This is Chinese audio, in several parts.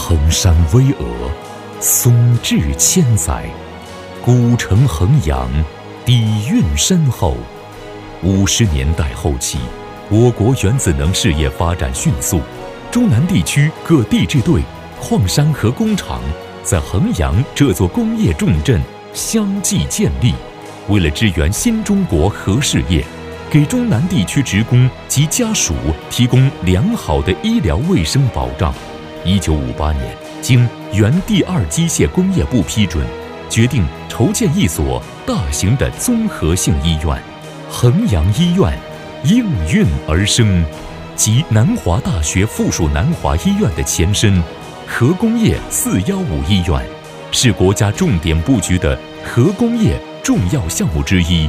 衡山巍峨，松峙千载，古城衡阳，底蕴深厚。50年代后期，我国原子能事业发展迅速，中南地区各地质队、矿山和工厂在衡阳这座工业重镇相继建立。为了支援新中国核事业，给中南地区职工及家属提供良好的医疗卫生保障，1958年，经原第2机械工业部批准，决定筹建一所大型的综合性医院——衡阳医院，应运而生，即南华大学附属南华医院的前身——核工业415医院，是国家重点布局的核工业重要项目之一。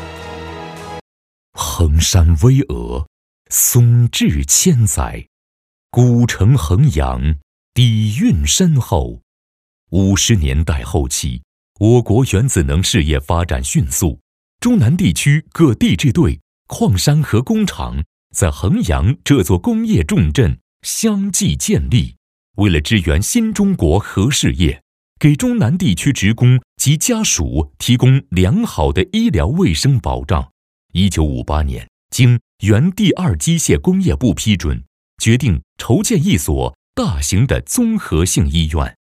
衡山巍峨，松峙千载，古城衡阳，底蕴深厚。50年代后期，我国原子能事业发展迅速，中南地区各地质队、矿山和工厂在衡阳这座工业重镇相继建立。为了支援新中国核事业，给中南地区职工及家属提供良好的医疗卫生保障，1958年，经原第2机械工业部批准，决定筹建一所大型的综合性医院